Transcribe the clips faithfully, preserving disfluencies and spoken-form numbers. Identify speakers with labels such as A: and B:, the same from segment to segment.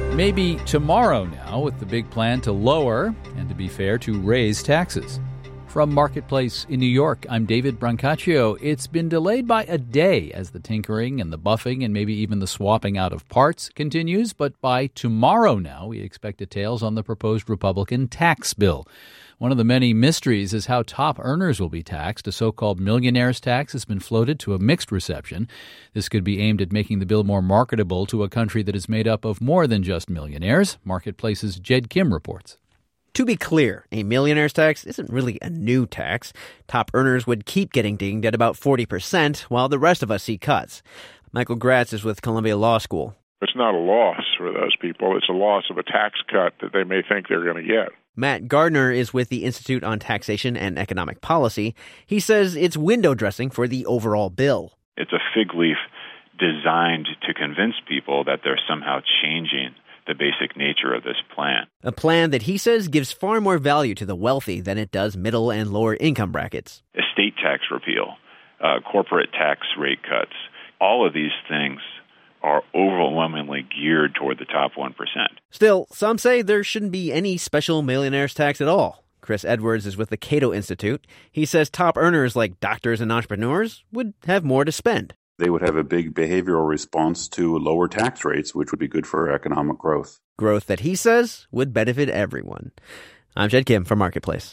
A: Maybe tomorrow now, with the big plan to lower and, to be fair, to raise taxes. From Marketplace in New York, I'm David Brancaccio. It's been delayed by a day as the tinkering and the buffing and maybe even the swapping out of parts continues. But by tomorrow now, we expect details on the proposed Republican tax bill. One of the many mysteries is how top earners will be taxed. A so-called millionaire's tax has been floated to a mixed reception. This could be aimed at making the bill more marketable to a country that is made up of more than just millionaires. Marketplace's Jed Kim reports.
B: To be clear, a millionaire's tax isn't really a new tax. Top earners would keep getting dinged at about forty percent, while the rest of us see cuts. Michael Gratz is with Columbia Law School.
C: It's not a loss for those people. It's a loss of a tax cut that they may think they're going to get.
B: Matt Gardner is with the Institute on Taxation and Economic Policy. He says it's window dressing for the overall bill.
D: It's a fig leaf designed to convince people that they're somehow changing the basic nature of this plan.
B: A plan that he says gives far more value to the wealthy than it does middle and lower income brackets.
D: Estate tax repeal, uh, corporate tax rate cuts, all of these things are overwhelmingly geared toward the top one percent.
B: Still, some say there shouldn't be any special millionaire's tax at all. Chris Edwards is with the Cato Institute. He says top earners like doctors and entrepreneurs would have more to spend.
E: They would have a big behavioral response to lower tax rates, which would be good for economic growth.
B: Growth that he says would benefit everyone. I'm Jed Kim for Marketplace.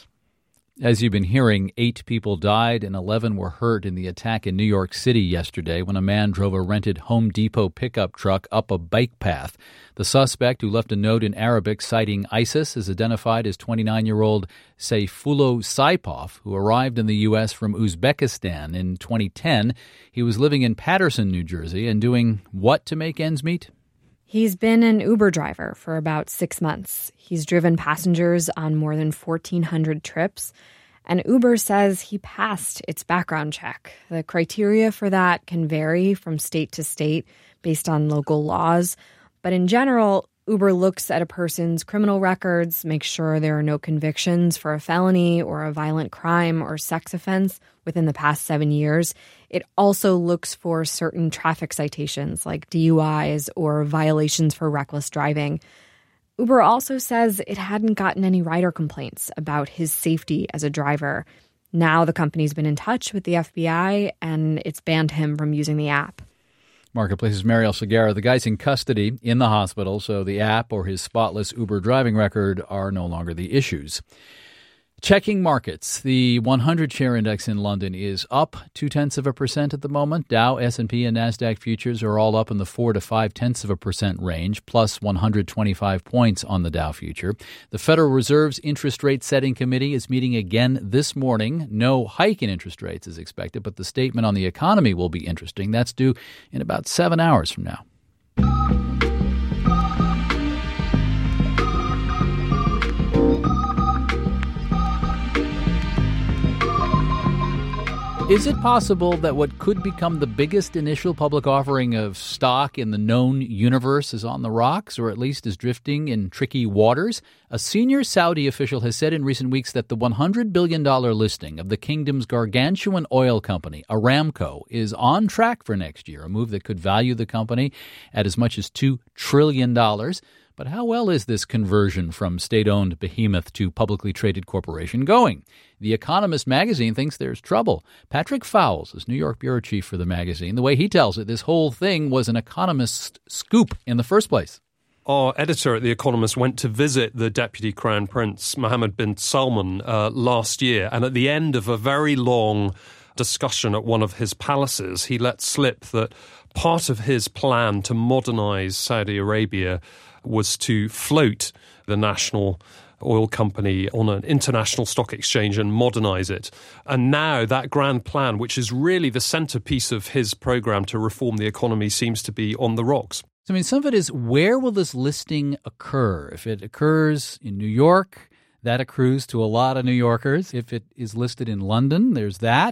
A: As you've been hearing, eight people died and eleven were hurt in the attack in New York City yesterday when a man drove a rented Home Depot pickup truck up a bike path. The suspect, who left a note in Arabic citing ISIS, is identified as twenty-nine-year-old Sayfullo Saipov, who arrived in the U S from Uzbekistan in twenty ten. He was living in Paterson, New Jersey, and doing what to make ends meet?
F: He's been an Uber driver for about six months. He's driven passengers on more than fourteen hundred trips, and Uber says he passed its background check. The criteria for that can vary from state to state based on local laws, but in general, Uber looks at a person's criminal records, makes sure there are no convictions for a felony or a violent crime or sex offense within the past seven years. It also looks for certain traffic citations like D U Is or violations for reckless driving. Uber also says it hadn't gotten any rider complaints about his safety as a driver. Now the company's been in touch with the F B I and it's banned him from using the app.
A: Marketplace's Mariel Segarra. The guy's in custody in the hospital, so the app or his spotless Uber driving record are no longer the issues. Checking markets. The one hundred share index in London is up two-tenths of a percent at the moment. Dow, S and P, and NASDAQ futures are all up in the four to five-tenths of a percent range, plus one hundred twenty-five points on the Dow future. The Federal Reserve's interest rate setting committee is meeting again this morning. No hike in interest rates is expected, but the statement on the economy will be interesting. That's due in about seven hours from now. Is it possible that what could become the biggest initial public offering of stock in the known universe is on the rocks, or at least is drifting in tricky waters? A senior Saudi official has said in recent weeks that the one hundred billion dollars listing of the kingdom's gargantuan oil company, Aramco, is on track for next year, a move that could value the company at as much as two trillion dollars. But how well is this conversion from state-owned behemoth to publicly traded corporation going? The Economist magazine thinks there's trouble. Patrick Fowles is New York bureau chief for the magazine. The way he tells it, this whole thing was an Economist scoop in the first place.
G: Our editor at The Economist went to visit the Deputy Crown Prince, Mohammed bin Salman, uh, last year. And at the end of a very long discussion at one of his palaces, he let slip that part of his plan to modernize Saudi Arabia was to float the national oil company on an international stock exchange and modernize it. And now that grand plan, which is really the centerpiece of his program to reform the economy, seems to be on the rocks.
A: I mean, some of it is, where will this listing occur? If it occurs in New York, that accrues to a lot of New Yorkers. If it is listed in London, there's that.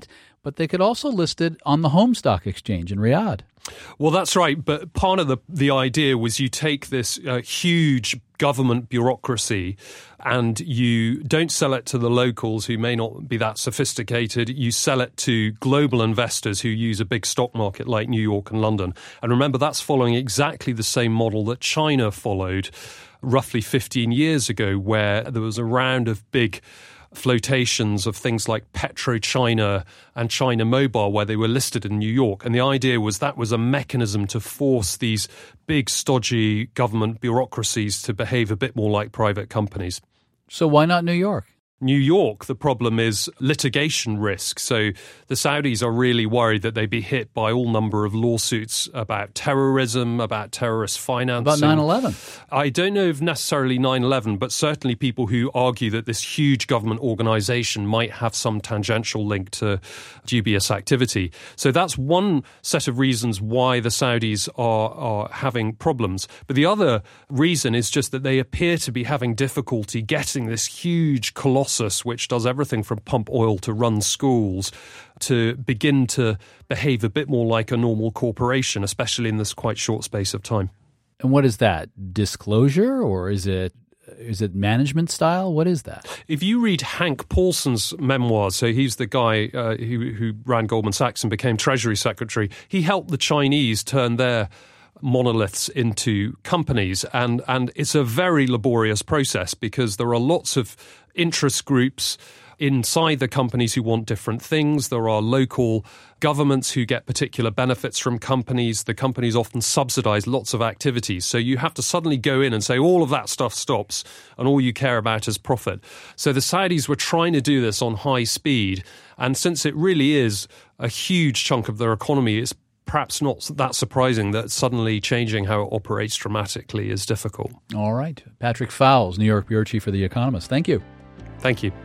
A: but they could also list it on the home stock exchange in Riyadh.
G: Well, that's right. But part of the, the idea was you take this uh, huge government bureaucracy and you don't sell it to the locals who may not be that sophisticated. You sell it to global investors who use a big stock market like New York and London. And remember, that's following exactly the same model that China followed roughly fifteen years ago, where there was a round of big flotations of things like PetroChina and China Mobile, where they were listed in New York. And the idea was that was a mechanism to force these big, stodgy government bureaucracies to behave a bit more like private companies.
A: So why not New York?
G: New York, the problem is litigation risk. So the Saudis are really worried that they'd be hit by all number of lawsuits about terrorism, about terrorist financing.
A: About nine eleven?
G: I don't know if necessarily nine eleven, but certainly people who argue that this huge government organization might have some tangential link to dubious activity. So that's one set of reasons why the Saudis are, are having problems. But the other reason is just that they appear to be having difficulty getting this huge colossal which does everything from pump oil to run schools, to begin to behave a bit more like a normal corporation, especially in this quite short space of time.
A: And what is that? Disclosure, or is it is it management style? What is that?
G: If you read Hank Paulson's memoirs, so he's the guy uh, who, who ran Goldman Sachs and became Treasury Secretary, he helped the Chinese turn their monoliths into companies, and and it's a very laborious process because there are lots of interest groups inside the companies who want different things. There are local governments who get particular benefits from companies. The companies often subsidize lots of activities. So you have to suddenly go in and say all of that stuff stops and all you care about is profit. So the Saudis were trying to do this on high speed. And since it really is a huge chunk of their economy, it's perhaps not that surprising that suddenly changing how it operates dramatically is difficult.
A: All right. Patrick Fowles, New York Bureau Chief for The Economist. Thank you.
G: Thank you.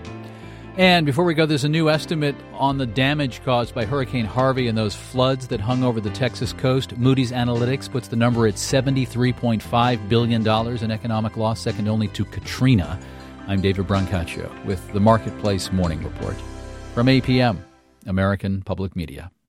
A: And before we go, there's a new estimate on the damage caused by Hurricane Harvey and those floods that hung over the Texas coast. Moody's Analytics puts the number at seventy-three point five billion dollars in economic loss, second only to Katrina. I'm David Brancaccio with the Marketplace Morning Report from A P M, American Public Media.